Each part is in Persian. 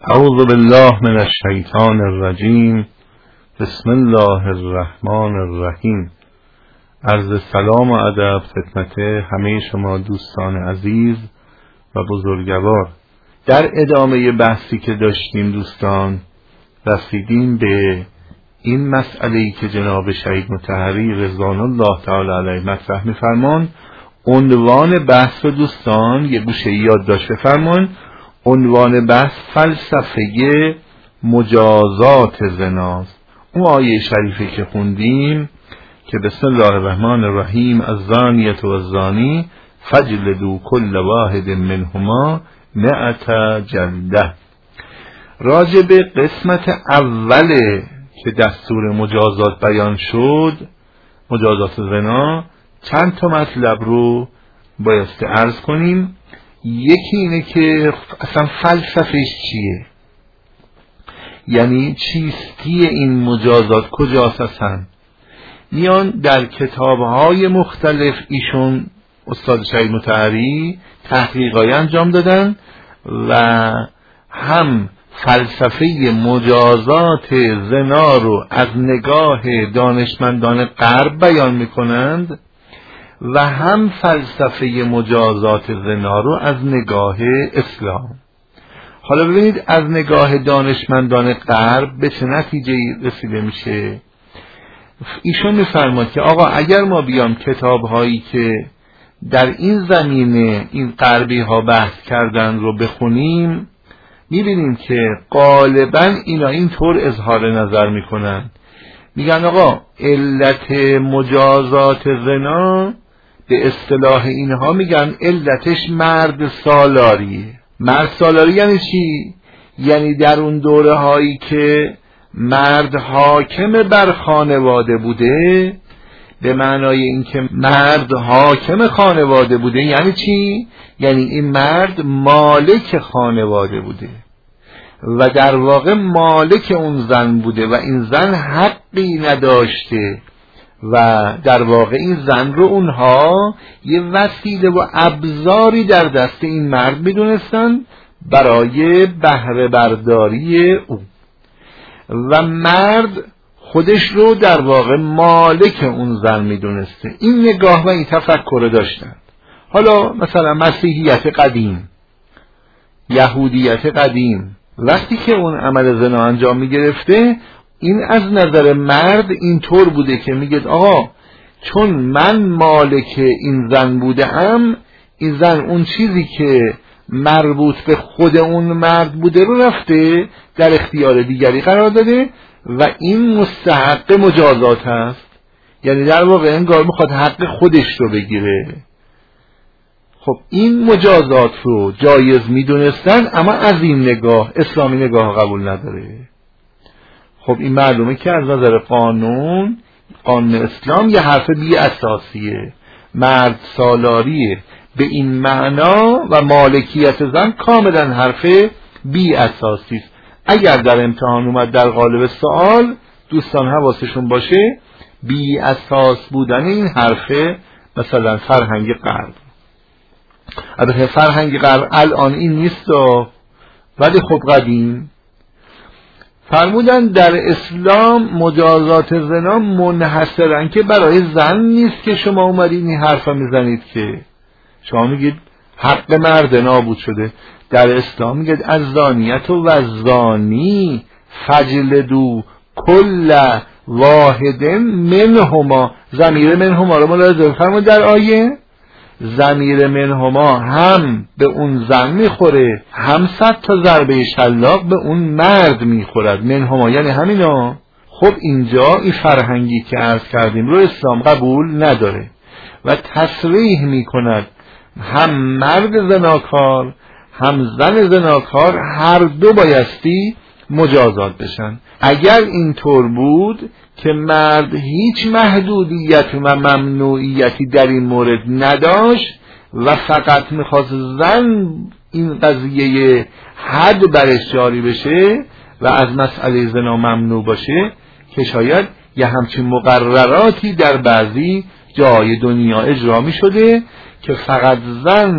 اعوذ بالله من الشیطان الرجیم. بسم الله الرحمن الرحیم. عرض سلام و ادب خدمت همه شما دوستان عزیز و بزرگوار. در ادامه بحثی که داشتیم دوستان رسیدیم به این مسئله‌ای که جناب شهید مطهری رضوان الله تعالی علیه مطرح می‌فرمان. عنوان بحث رو دوستان یه گوشه یادداشت بفرمایید. عنوان بحث فلسفه مجازات زناست. اون آیه شریفی که خوندیم که بسم الله الرحمن الرحیم الزانیة والزانی فاجلدوا كل واحد منهما 100 جلده. راجع به قسمت اوله که دستور مجازات بیان شد، مجازات زنا، چند تا مطلب رو بایسته عرض کنیم. یکی اینه که اصلا فلسفهش چیه، یعنی چیستی این مجازات کجاست. اصلا میان در کتابهای مختلف ایشون استاد شهید مطهری تحقیقای انجام دادن و هم فلسفه مجازات زنا رو از نگاه دانشمندان غرب بیان میکنند و هم فلسفه مجازات زنا رو از نگاه اسلام. حالا ببینید از نگاه دانشمندان غرب به چه نتیجه رسیده میشه. ایشون میفرماد که آقا اگر ما بیام کتاب‌هایی که در این زمینه این غربی ها بحث کردن رو بخونیم، میبینیم که غالبا اینا اینطور اظهار نظر میکنن، میگن آقا علت مجازات زنا به اصطلاح اینها میگن علتش مرد سالاریه. مرد سالاری یعنی چی؟ یعنی در اون دوره هایی که مرد حاکم بر خانواده بوده، به معنای اینکه مرد حاکم خانواده بوده یعنی چی؟ یعنی این مرد مالک خانواده بوده و در واقع مالک اون زن بوده و این زن حقی نداشته و در واقع این زن رو اونها یه وسیله و ابزاری در دست این مرد میدونستن برای بهره برداری او و مرد خودش رو در واقع مالک اون زن میدونسته. این نگاه و این تفکر داشتن. حالا مثلا مسیحیت قدیم، یهودیت قدیم، وقتی که اون عمل زنا انجام میگرفته، این از نظر مرد اینطور بوده که میگه آقا چون من مالک این زن بودم، این زن اون چیزی که مربوط به خود اون مرد بوده رو رفته در اختیار دیگری قرار داده و این مستحق مجازات هست. یعنی در واقع انگار میخواد حق خودش رو بگیره. خب این مجازات رو جایز میدونستن، اما از این نگاه اسلامی نگاه قبول نداره. خب این معلومه که از نظر قانون اسلام یه حرف بی اساسیه، مرد سالاریه به این معنا و مالکیت زن کاملا حرف بی اساسی است. اگر در امتحان اومد در قالب سوال، دوستان حواسشون باشه بی اساس بودن این حرف مثلا فرهنگ غرب. البته فرهنگ غرب الان این نیست ولی خب قدیم فرمودن در اسلام مجازات زنا منحصرن که برای زن نیست که شما اومدین این حرفا میزنید که شما میگید حق مرد نابود شده. در اسلام میگید الزانیة والزانی فاجلدوا كل واحد منهما. ضمیر منهما رو ملاحظه فرمود در آیه. ضمیر منهما هم به اون زن میخوره، هم 100 تا ضربه شلاق به اون مرد میخورد. منهما یعنی همینا. خب اینجا این فرهنگی که عرض کردیم رو اسلام قبول نداره و تصریح میکند هم مرد زناکار هم زن زناکار هر دو بایستی مجازات بشن. اگر اینطور بود که مرد هیچ محدودیت و ممنوعیتی در این مورد نداشت و فقط میخواست زن این قضیه حد برش جاری بشه و از مسئله زنا ممنوع باشه، که شاید یه همچین مقرراتی در بعضی جای دنیا اجرا می شده که فقط زن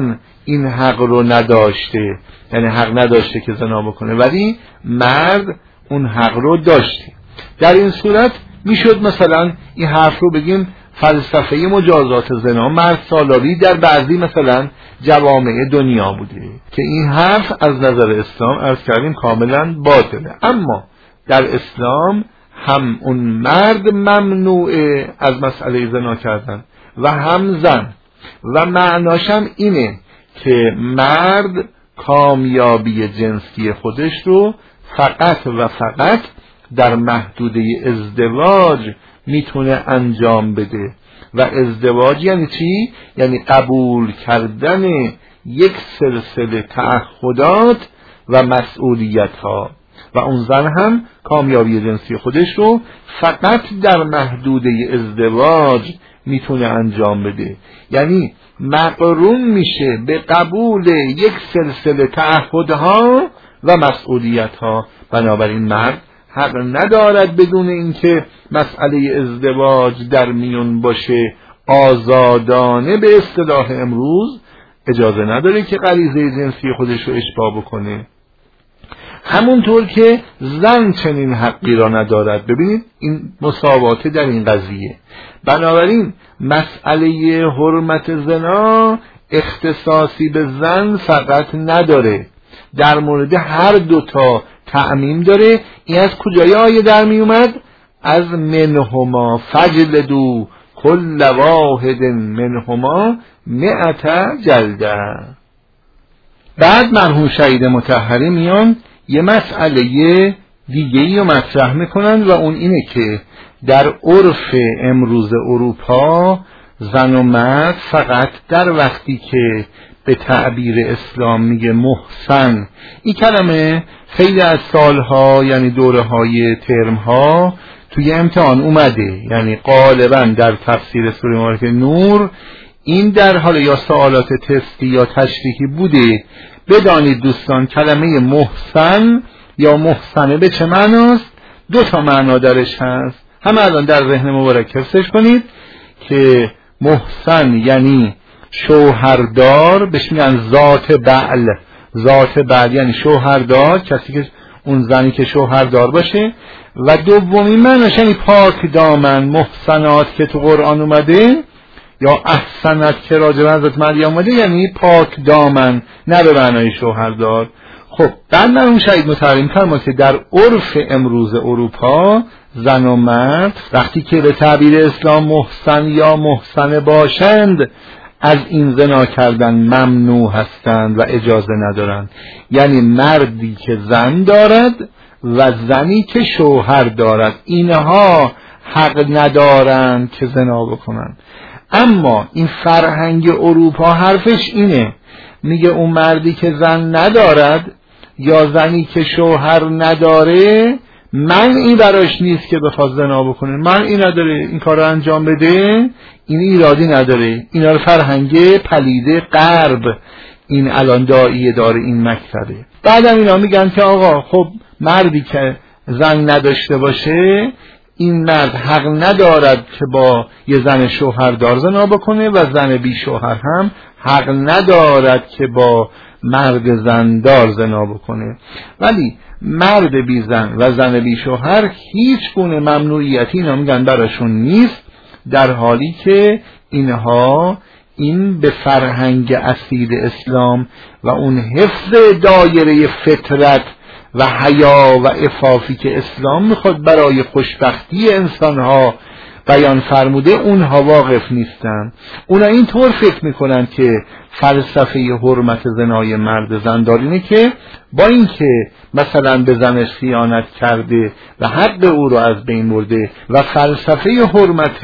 این حق رو نداشته، یعنی حق نداشته که زنا بکنه، ولی مرد اون حق رو داشته. در این صورت میشد مثلا این حرف رو بگیم فلسفه مجازات زنا مرد سالاری در بعضی مثلا جوامع دنیا بوده که این حرف از نظر اسلام عرض کردیم کاملا باطله. اما در اسلام هم اون مرد ممنوعه از مسئله زنا کردن و هم زن، و معناش هم اینه که مرد کامیابی جنسی خودش رو فقط و فقط در محدوده ازدواج میتونه انجام بده. و ازدواج یعنی چی؟ یعنی قبول کردن یک سلسله تعهدات و مسئولیت ها، و اون زن هم کامیابی جنسی خودش رو فقط در محدوده ازدواج میتونه انجام بده، یعنی مقرون میشه به قبول یک سلسله تعهدها و مسئولیت ها. بنابراین مرد حق ندارد بدون اینکه مسئله ازدواج در میون باشه آزادانه، به اصطلاح امروز اجازه نداره که غریزه جنسی خودش رو اشباع بکنه، همونطور که زن چنین حقی را ندارد. ببینید این مساواته در این قضیه. بنابراین مسئله حرمت زنا اختصاصی به زن فقط نداره، در مورد هر دوتا تعمیم داره. این از کجای آیه در می اومد؟ از منهما فجلدوا کل واحد منهما 100 جلده. بعد مرحوم شهید مطهری میان یه مسئله دیگه‌ای رو مطرح میکنن و اون اینه که در عرف امروز اروپا زن و مرد فقط در وقتی که به تعبیر اسلام میگه محسن، این کلمه خیلی از سالها یعنی دوره‌های ترم‌ها توی امتحان اومده، یعنی غالبا در تفسیر سوره مبارکه نور این در حال یا سوالات تستی یا تشریحی بوده. بدانید دوستان کلمه محسن یا محسنه به چه معناست؟ 2 تا معنا درش هست، همه الان در ذهن مبارک حفظش کنید که محسن یعنی شوهردار، بهش میگن ذات بعل. ذات بعل یعنی شوهردار، کسی که اون زنی که شوهردار باشه. و دومی معناش یعنی پاک دامن. محسنات که تو قرآن اومده یا احسنت که راجع به حضرت مریم اومده یعنی پاک دامن، نه به معنای شوهردار. خب بعد مرحوم شهید مطهری فرمود که در عرف امروز اروپا زن و مرد وقتی که به تعبیر اسلام محسن یا محسنه باشند از این زنا کردن ممنوع هستند و اجازه ندارند. یعنی مردی که زن دارد و زنی که شوهر دارد اینها حق ندارند که زنا بکنند. اما این فرهنگ اروپا حرفش اینه، میگه اون مردی که زن ندارد یا زنی که شوهر نداره من این براش نیست که بخواد زنا بکنه، من این نداره این کار رو انجام بده، این ایرادی نداره. اینا رو فرهنگ پلیده غرب این الان داعیه داره این مکتبه. بعدم اینا میگن که آقا خب مردی که زن نداشته باشه این مرد حق ندارد که با یه زن شوهردار زنا بکنه و زن بی شوهر هم حق ندارد که با مرد زندار زنا بکنه، ولی مرد بی زن و زن بی شوهر هیچ گونه ممنوعیتی اینا میگن براشون نیست، در حالی که اینها این به فرهنگ اصیل اسلام و اون حفظ دایره فطرت و حیا و عفافی که اسلام میخواد برای خوشبختی انسانها بیان فرموده اونها واقف نیستن. اونا اینطور فکر میکنن که فلسفه حرمت زنای مرد زندار اینه که با اینکه مثلا به زنش خیانت کرده و حق او رو از بین برده و فلسفه حرمت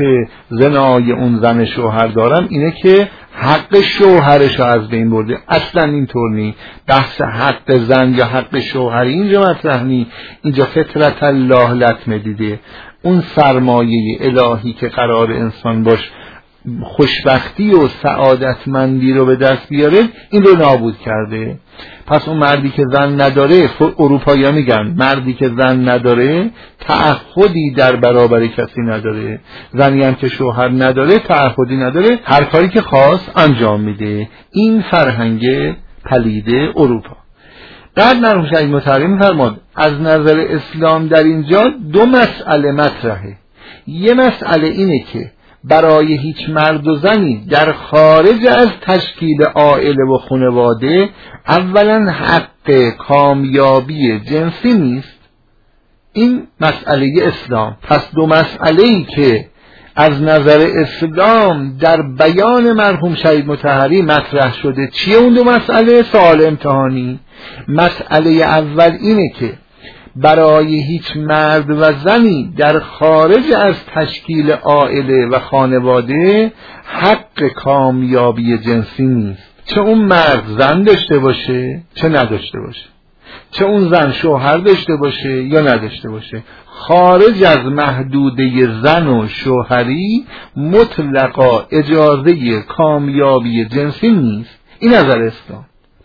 زنای اون زن شوهر دارم اینه که حق شوهرش رو از بین برده. اصلا اینطور نی. بحث حق زن یا حق شوهری اینجا مطرح نی. اینجا فطرت الله لطمه دیده. اون سرمایه الهی که قرار انسان باش خوشبختی و سعادتمندی رو به دست بیاره این رو نابود کرده. پس اون مردی که زن نداره، اروپایی‌ها میگن مردی که زن نداره تعهدی در برابر کسی نداره، زنی هم که شوهر نداره تعهدی نداره، هر کاری که خواست انجام میده. این فرهنگ پلید اروپا. بعد مرحوم شهید مطهری می‌فرماد از نظر اسلام در اینجا دو مسئله مطرحه. یه مسئله اینه که برای هیچ مرد و زنی در خارج از تشکیل عائله و خانواده اولا حق کامیابی جنسی نیست. این مسئله اسلام. پس دو مسئله‌ای که از نظر اسلام در بیان مرحوم شهید مطهری مطرح شده چیه اون دو مسئله؟ سوال امتحانی. مسئله اول اینه که برای هیچ مرد و زنی در خارج از تشکیل عائله و خانواده حق کامیابی جنسی نیست. چه اون مرد زن داشته باشه چه نداشته باشه، چه اون زن شوهر داشته باشه یا نداشته باشه، خارج از محدوده زن و شوهری مطلقا اجازه کامیابی جنسی نیست. این نظر اسلام.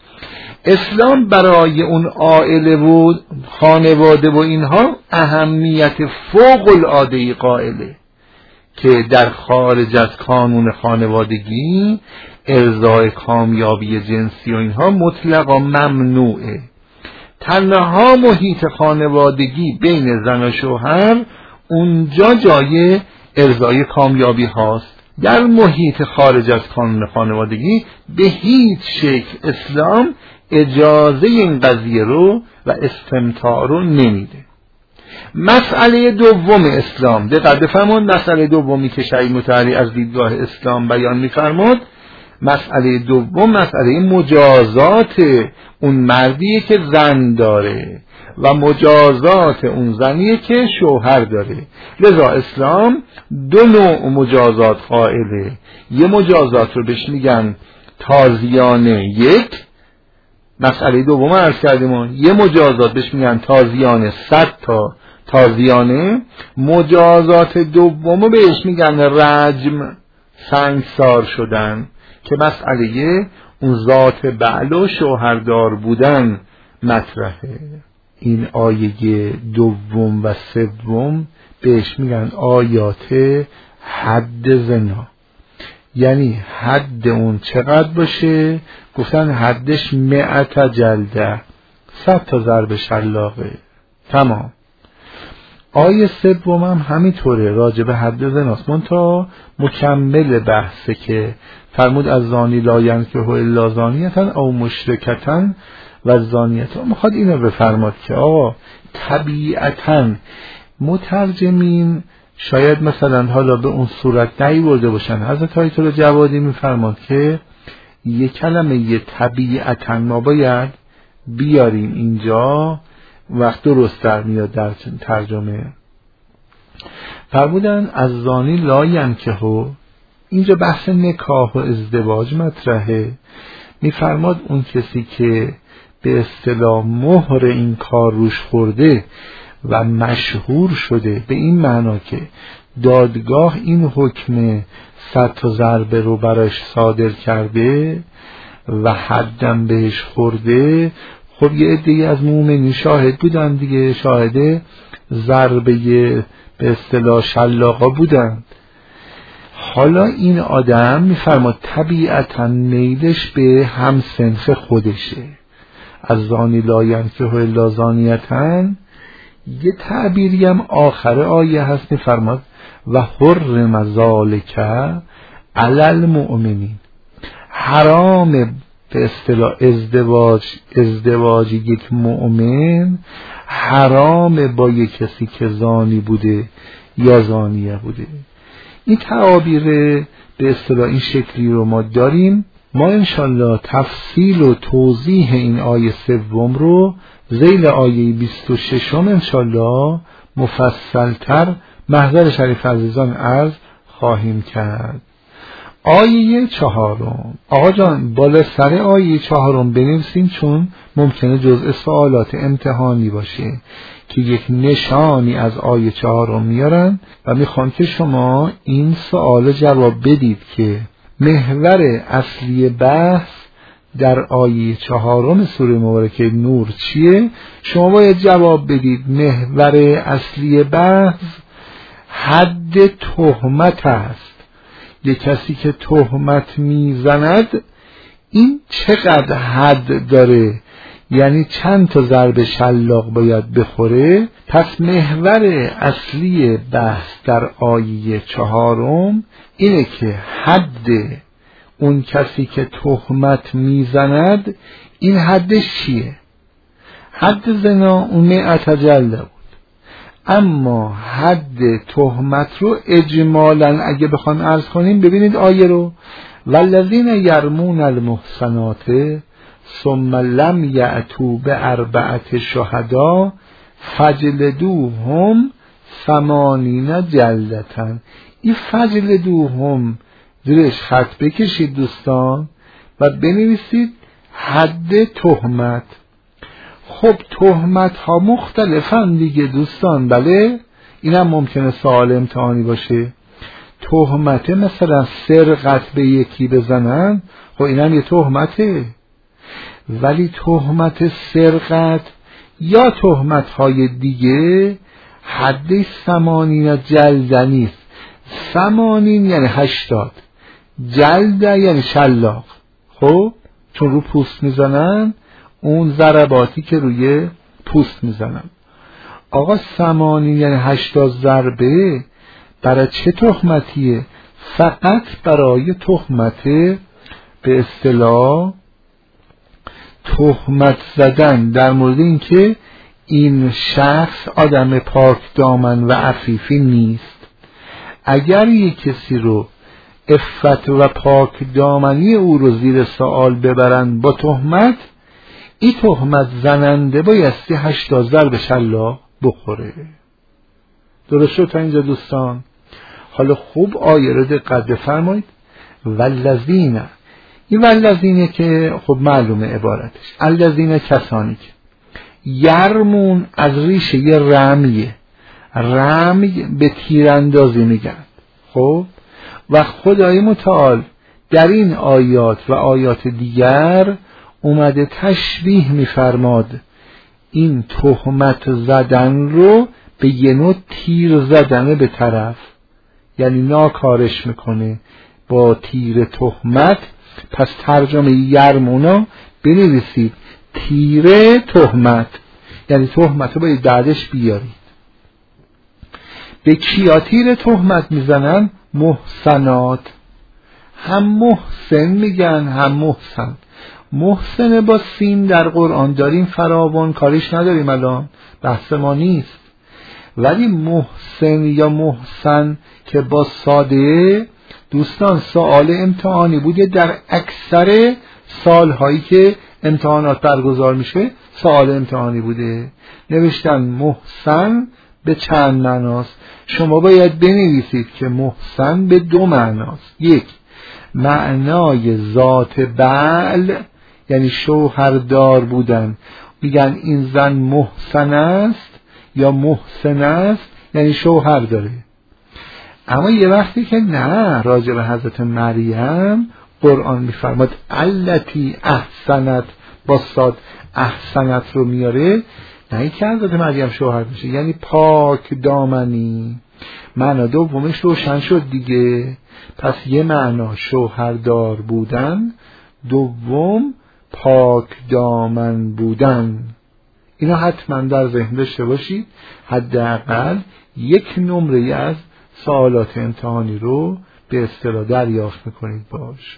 اسلام برای اون عائله و خانواده و اینها اهمیت فوق العاده قائله که در خارج از کانون خانوادگی ارضای کامیابی جنسی و اینها مطلقا ممنوعه. تنها محیط خانوادگی بین زن و شوهر اونجا جای ارضای کامیابی هاست. در محیط خارج از کانون خانوادگی به هیچ شکل اسلام اجازه این قضیه رو و استمتاع رو نمیده. مسئله دوم اسلام، دقت بفرمایید، مسئله دومی که شهید مطهری از دیدگاه اسلام بیان می‌فرماد، مسئله دوم مسئله مجازات اون مردیه که زن داره و مجازات اون زنیه که شوهر داره. لذا اسلام دو نوع مجازات قائله. یه مجازات رو بهش میگن تازیانه یک، مسئله دوم عرض کردیم، یه مجازات بهش میگن تازیانه 100 تا تازیانه، مجازات دومو بهش میگن رجم، سنگسار شدن، که مسئله اون ذات بعل و شوهردار بودن مطرحه. این آیه دوم و سوم بهش میگن آیات حد زنا. یعنی حد اون چقدر باشه؟ گفتن حدش 100 جلده، 100 تا ضرب شلاقه. تمام. آیه سوم هم همینطوره، راجع به حد زناست، منتها مکمل بحثه که فرمود از زانی لا ینکحوا الا زانیة او مشرکة و زانیة. میخواد اینو بفرماد که آقا طبیعتاً مترجمین شاید مثلا حالا به اون صورت نیورده باشن. حضرت آیت الله جوادی میفرماد که یه کلمه یه طبیعتاً ما باید بیاریم اینجا، وقت درست در میاد در ترجمه. فرمودن از زانی لا ینکحوا، اینجا بحث نکاح و ازدواج مطرحه. میفرماد اون کسی که به اصطلاح مهر این کار روش خورده و مشهور شده، به این معنا که دادگاه این حکم 100 تا ضربه رو براش صادر کرده و حدم بهش خورده، خب یه عده‌ای از مؤمنین شاهد بودن دیگه، شاهد ضربه به اصطلاح شلاقا بودن. حالا این آدم میفرماد طبیعتا میلش به همسنف خودشه. از زانی لا ینکحوا الا زانیة، یه تعبیری هم آخر آیه هست، میفرماد و حرم ذالک علی المؤمنین، حرام به اصطلاح ازدواج یک مؤمن حرام با یک کسی که زانی بوده یا زانیه بوده. این تعابیر به اصطلاح این شکلی رو ما داریم. ما انشالله تفصیل و توضیح این آیه سوم رو ذیل آیه 26 انشالله مفصلتر محضر شریف عزیزان عرض خواهیم کرد. آیه 4. آقا جان بالا سر آیه 4 بنویسیم، چون ممکنه جزء سوالات امتحانی باشه که یک نشانی از آیه 4 میارن و میخوان که شما این سوال جواب بدید که محور اصلی بحث در آیه 4 سوره مبارکه نور چیه. شما باید جواب بدید محور اصلی بحث حد تهمت است. یک کسی که تهمت میزند این چقدر حد داره، یعنی چند تا ضرب شلاق باید بخوره. پس محور اصلی بحث در آیه 4 اینه که حد اون کسی که تهمت میزند این حدش چیه. حد زنا اون 100 جلده بود، اما حد تهمت رو اجمالاً اگه بخوام عرض کنیم، ببینید آیه رو، والذین یرمون المحصنات ثم لم یأتوا بأربعة شهداء فجلدوهم 80 جلدة. این فجلدوهم زیرش خط بکشید دوستان و بنویسید حد تهمت. خب تهمت ها مختلفن دیگه دوستان، بله اینم ممکنه سوال امتحانی باشه. تهمت مثلا سرقت به یکی بزنن، خب اینم یه تهمته، ولی تهمت سرقت یا تهمت های دیگه حد 80 جلده نیست. 80 یعنی 80، جلده یعنی شلاق. خب چون رو پوست میزنن، اون ضرباتی که روی پوست میزنن. آقا 80 یعنی 80 ضربه برای چه تهمتیه؟ فقط برای تهمت به اصطلاح تهمت زدن در مورد این که این شخص آدم پاک دامن و عفیفی نیست. اگر یک کسی رو عفت و پاک دامنی او رو زیر سوال ببرن با تهمت، این تهمت زننده بایستی 80 ضرب شلاق بخوره. درست شد تا اینجا دوستان؟ حالا خوب آیه رو دقت بفرمایید. والذین، این والذینه که خب معلومه عبارتش، الذین کسانی که یرمون از ریشه یه رمیه، رمی به تیراندازی میگن. خب و خدای متعال در این آیات و آیات دیگر اومده تشبیه میفرماد این تهمت زدن رو به یه نوع تیر زدن به طرف، یعنی ناکارش میکنه با تیر تهمت. پس ترجمه یرمونا بنویسید تیر تهمت، یعنی تهمت رو باید بعدش بیارید. به کیا تیر تهمت میزنن؟ محسنات. هم محسن میگن هم محسن. محسن با سین در قرآن داریم فراوان، کاریش نداریم الان، بحث ما نیست. ولی محسن یا محسن که با ساده، دوستان سوال امتحانی بوده در اکثر سالهایی که امتحانات برگزار میشه، سوال امتحانی بوده، نوشتن محسن به چند معناست. شما باید بنویسید که محسن به 2 معناست. یک، معنای ذات بعل، یعنی شوهردار بودن، میگن این زن محسن است یا محسن است، یعنی شوهر داره. اما یه وقتی که نه، راجع به حضرت مریم قرآن میفرماد التی احسنت، با صاد احسنت رو میاره، نه این که حضرت مریم شوهر میشه، یعنی پاک دامنی. معنا دومش روشن شد دیگه. پس یه معنا شوهردار بودن، دوم پاک دامن بودن. اینا حتما در ذهن داشته باشید، حداقل یک نمره از سوالات امتحانی رو به اصطلاح دریافت میکنید باش.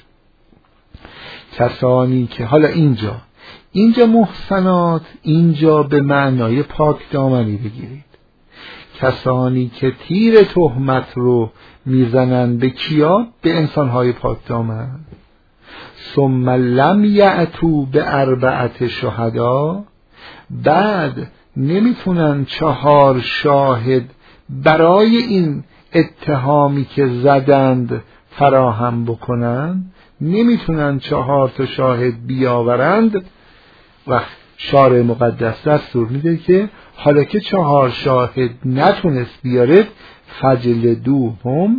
کسانی که حالا اینجا محسنات، اینجا به معنای پاک دامنی بگیرید. کسانی که تیر تهمت رو میزنن به کیا؟ به انسانهای پاک دامن. ثم لم یأتوا بأربعة شهداء، بعد نمیتونن 4 شاهد برای این اتهامی که زدند فراهم بکنن، نمیتونن 4 شاهد بیاورند، و شارع مقدس دستور میده که حالا که 4 شاهد نتونست بیاره، فجلدوهم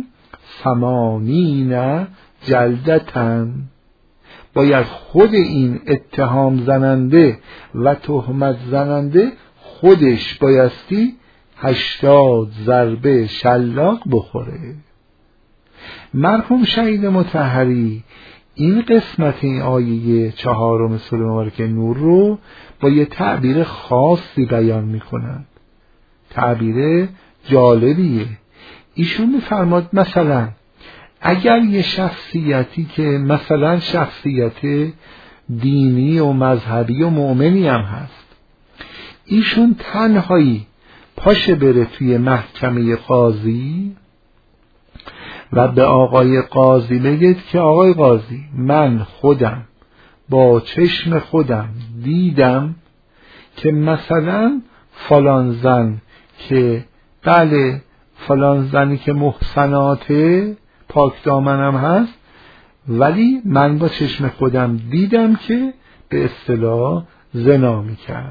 80 جلدتن، باید خود این اتهام زننده و تهمت زننده خودش بایستی 80 ضربه شلاق بخوره. مرحوم شهید مطهری این قسمت این آیه 4 سوره مبارکه نور رو با یه تعبیر خاصی بیان میکنند، تعبیر جالبیه. ایشون میفرماد مثلا اگر یه شخصیتی که مثلا شخصیت دینی و مذهبی و مؤمنی هم هست، ایشون تنهایی پاشه بره توی محکمه قاضی و به آقای قاضی بگید که آقای قاضی، من خودم با چشم خودم دیدم که مثلا فلان زن که بله فلان زنی که محسناته پاک دامنم هست، ولی من با چشم خودم دیدم که به اصطلاح زنا میکرد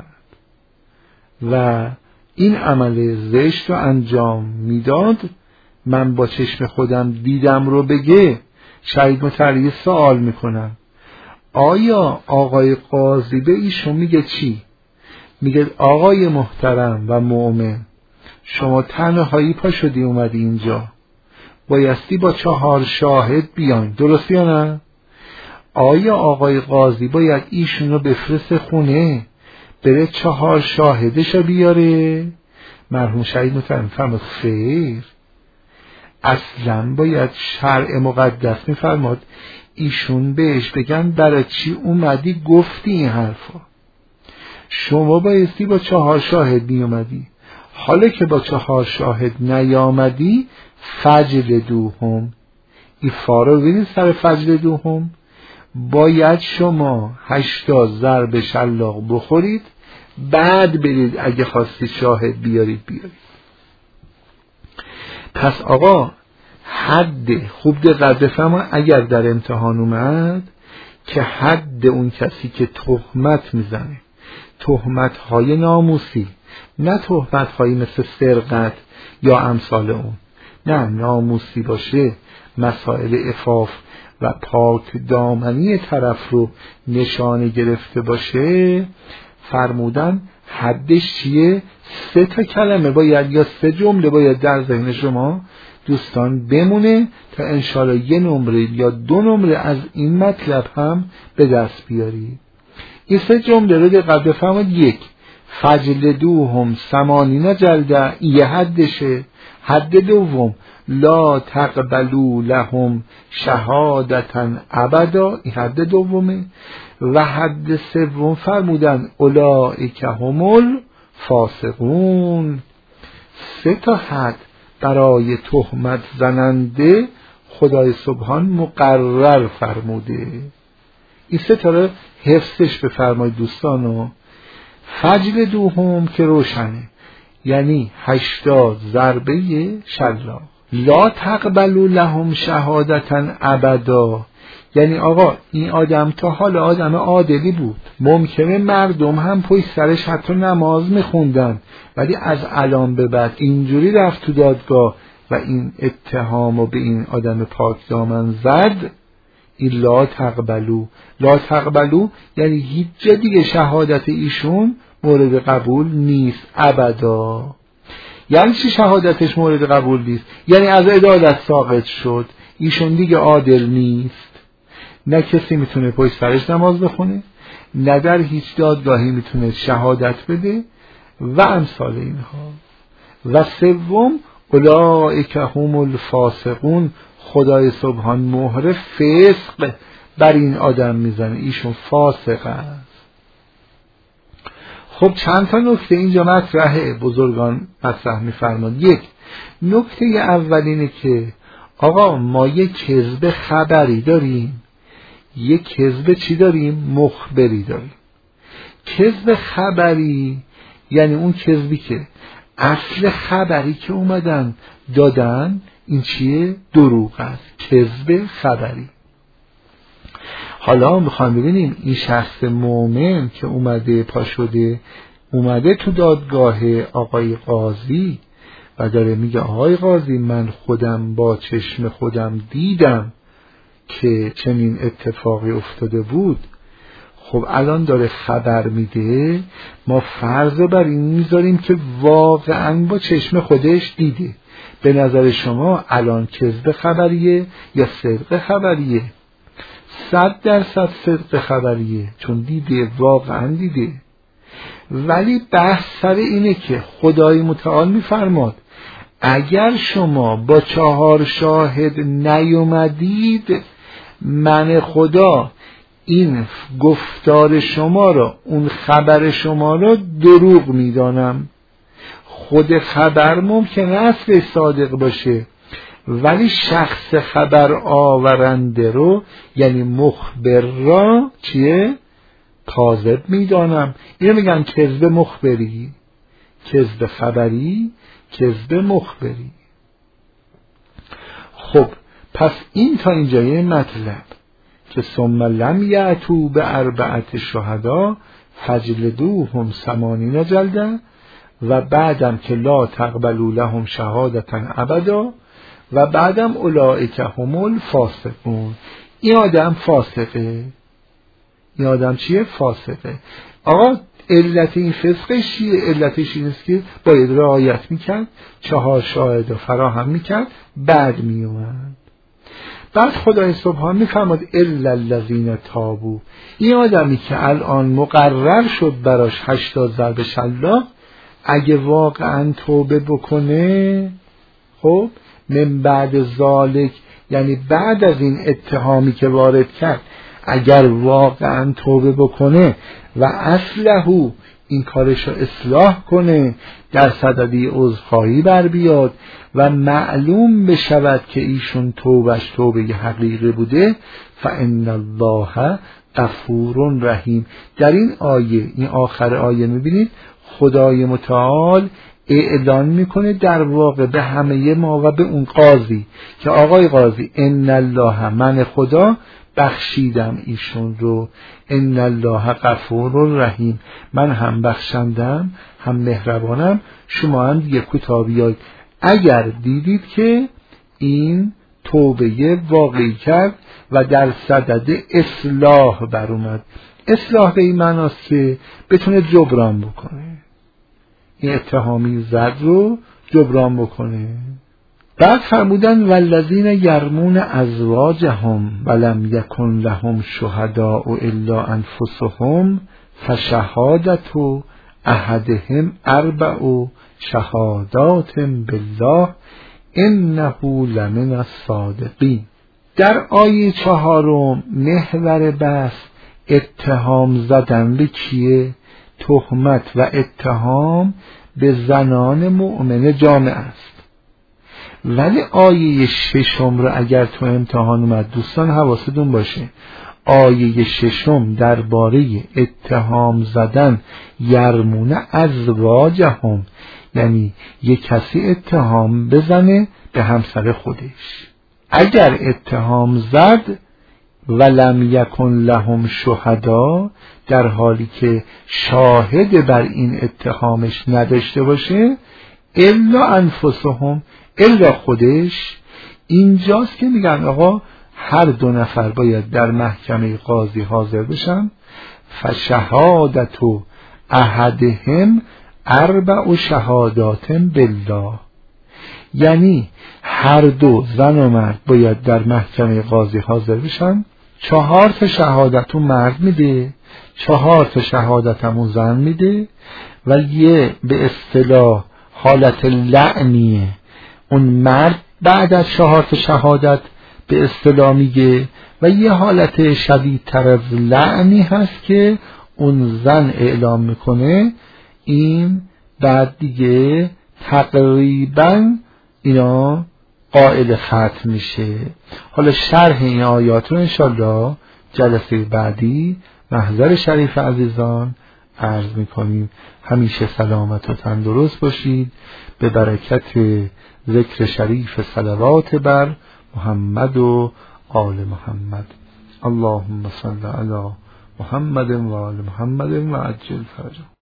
و این عمل زشت رو انجام میداد، من با چشم خودم دیدم رو بگه. شهید مطهری سوال میکنم آیا آقای قاضی به ایشون میگه چی؟ میگه آقای محترم و مؤمن، شما تنهایی پا شدی اومدی اینجا، بایستی با 4 شاهد بیاین، درست یا نه؟ آیا آقای قاضی باید ایشون رو بفرسته خونه بره 4 شاهدش رو بیاره؟ مرحوم شهید مطهری فرمود خیر، اصلا باید شرع مقدس میفرماد ایشون بهش بگن برای چی اومدی گفتی این حرفا، شما بایستی با 4 شاهد نیامدی، حالا که با 4 شاهد نیامدی فجلدوهم، این فارو ببینید سر فجلدوهم، باید شما 80 ضرب شلاق بخورید، بعد برید اگه خواستید شاهد بیارید. پس آقا حد خوب دقت بفرما، اگر در امتحان اومد که حد اون کسی که تهمت میزنه، تهمت های ناموسی، نه تهمت هایی مثل سرقت یا امثال اون، نه ناموسی باشه، مسائل عفاف و پاک دامنی طرف رو نشانه گرفته باشه، فرمودن حدش چیه؟ 3 کلمه باید یا 3 جمله باید در ذهن شما دوستان بمونه تا انشاءالله 1 نمره یا 2 نمره از این مطلب هم به دست بیاری. این 3 جمله رو دقت بفرمایید. 1 فجلدوهم 80 جلده، یه حدشه. حد دوم لا تقبلوا لهم شهادتا ابدا، این حد دومه. و حد سوم فرمودن اولئک هم الفاسقون. 3 حد برای تهمت زننده خدای سبحان مقرر فرموده. این 3 رو حفظش بفرمایید دوستانو. فجلدوهم که روشنه، یعنی 80 ضربه شلاق. لا تقبلوا لهم شهادتا ابدا، یعنی آقا این آدم تا حالا آدم عادلی بود، ممکنه مردم هم پشت سرش حتی نماز میخوندن، ولی از الان به بعد اینجوری رفت تو دادگاه و این اتهامو به این آدم پاک دامن زد. این لا تقبلو یعنی هیچ جا دیگه شهادت ایشون مورد قبول نیست ابدا. یعنی چی شهادتش مورد قبول نیست؟ یعنی از عدالت ساقط شد، ایشون دیگه عادل نیست، نه کسی میتونه پشت سرش نماز بخونه، نه در هیچ دادگاهی میتونه شهادت بده و امثال اینها. و سوم اولئک هم الفاسقون، خدای سبحان مهر فسق بر این آدم میزنه، ایشون فاسق است. خب چند تا نکته اینجا مطرحه، بزرگان مطرح میفرمان. 1 نکته اولینه که آقا ما یک کذب خبری داریم، یک کذب چی داریم؟ مخبری داریم. کذب خبری یعنی اون کذبی که اصل خبری که اومدن دادن این چیه؟ دروغ است، کذب خبری. حالا میخوام ببینیم این شخص مؤمن که اومده پا شده اومده تو دادگاه آقای قاضی و داره میگه آقای قاضی من خودم با چشم خودم دیدم که چنین اتفاقی افتاده بود. خب الان داره خبر میده، ما فرض بر این میذاریم که واقعا با چشم خودش دیده. به نظر شما الان کذب خبریه یا صدق خبریه؟ 100% صدق خبریه، چون دیده، واقعا دیده. ولی بحث سر اینه که خدای متعال میفرماد اگر شما با 4 شاهد نیومدید، من خدا این گفتار شما را، اون خبر شما را دروغ میدانم. خود خبر ممکنه اصل صادق باشه، ولی شخص خبر آورنده رو، یعنی مخبر را چیه؟ کاذب میدانم. اینو میگن کذب مخبری، کذب خبری، کذب مخبری. خب پس این تا اینجای مطلب که ثم لم یأتوا بأربعة شهدا فاجلدوهم 80 جلده و بعدم که لا تقبلوا لهم شهادة ابدا و بعدم اولئک هم الفاسقون. این آدم فاسقه. این آدم چیه؟ فاسقه. آقا علت این فسقش چیه؟ علتش این است که باید رعایت میکرد، 4 شاهد فراهم میکرد، بعد میومد. بعد خدای سبحان میفرماد الا الذین تابوا. این آدمی که الان مقرر شد براش 80 ضرب شلاق، اگه واقعا توبه بکنه، خب من بعد ذالک، یعنی بعد از این اتهامی که وارد کرد، اگر واقعا توبه بکنه و اصلحو این کارش رو اصلاح کنه، در صددی عذرخواهی بر بیاد و معلوم بشود که ایشون توبهش توبه حقیقی بوده، فان الله غفور رحیم. در این آیه، این آخر آیه میبینید خدای متعال اعلان میکنه در واقع به همه ما و به اون قاضی که آقای قاضی ان الله، من خدا بخشیدم ایشون رو، ان الله غفور رحیم، من هم بخشندم هم مهربانم، شما هم دیگه کوتاه بیاید اگر دیدید که این توبه واقعی کرد و در صدد اصلاح بر اومد. اصلاح به این معناست که بتونه جبران بکنه، این اتهامی زد رو جبران بکنه. بعد فرمودن والذین یرمون ازواجهم ولم یکن لهم شهداء الا انفسهم فشهادة احدهم 4 شهادات بالله انه لمن الصادقین. در آیه 4 محور بحث اتهام زدن به کیه؟ تهمت و اتهام به زنان مؤمن جامعه است. ولی آیه 6 رو اگر تو امتحان اومد، دوستان حواستون باشه، آیه 6 درباره اتهام زدن یرمون ازواجهم، یعنی یک کسی اتهام بزنه به همسر خودش. اگر اتهام زد ولم یکن لهم شهدا، در حالی که شاهد بر این اتهامش نداشته باشه، الا انفسهم، الا خودش، اینجاست که میگن آقا هر 2 نفر باید در محکمه قاضی حاضر بشن. فشهادت احدهم 4 شهادات بالله، یعنی هر 2 زن و مرد باید در محکمه قاضی حاضر بشن. 4 تا شهادت اون مرد میده، 4 تا شهادت همون زن میده و یه به اصطلاح حالت لعنیه اون مرد بعد از 4 تا شهادت به اصطلاح میگه و یه حالت شدیدتر از لعنی هست که اون زن اعلام میکنه. این بعد دیگه تقریبا اینا قائل ختم میشه. حالا شرح این آیات رو انشالله جلسه بعدی. محضر شریف عزیزان، عرض میکنیم همیشه سلامت و تندرست باشید به برکت ذکر شریف صلوات بر محمد و آل محمد. اللهم صل علی محمد و آل محمد و عجل فرجهم.